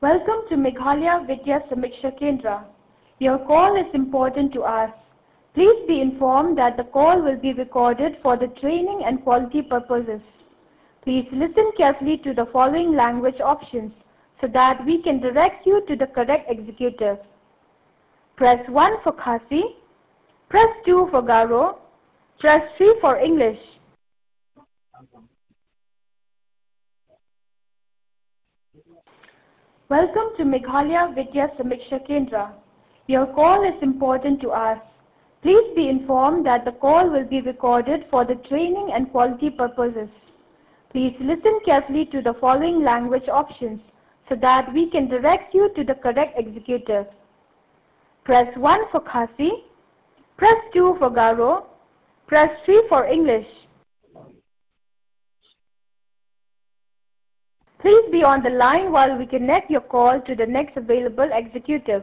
Welcome to Meghalaya Vidya Samiksha Kendra. Your call is important to us. Please be informed that the call will be recorded for the training and quality purposes. Please listen carefully to the following language options so that we can direct you to the correct executive. Press 1 for Khasi, press 2 for Garo, press 3 for English. Welcome to Meghalaya Vidya Samiksha Kendra. Your call is important to us. Please be informed that the call will be recorded for the training and quality purposes. Please listen carefully to the following language options so that we can direct you to the correct executive. Press 1 for Khasi, press 2 for Garo, press 3 for English. Please be on the line while we connect your call to the next available executive.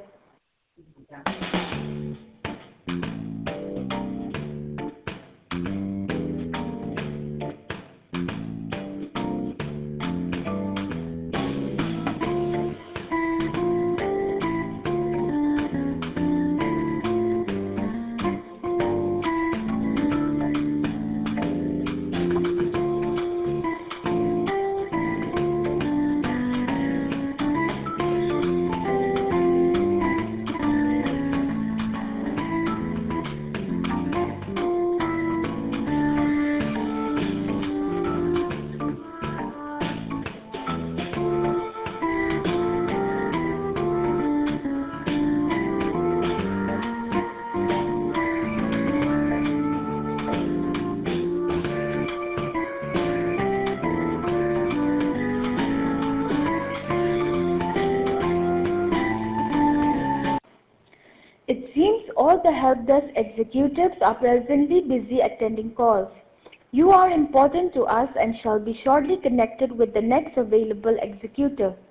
It seems all the help desk executives are presently busy attending calls. You are important to us and shall be shortly connected with the next available executive.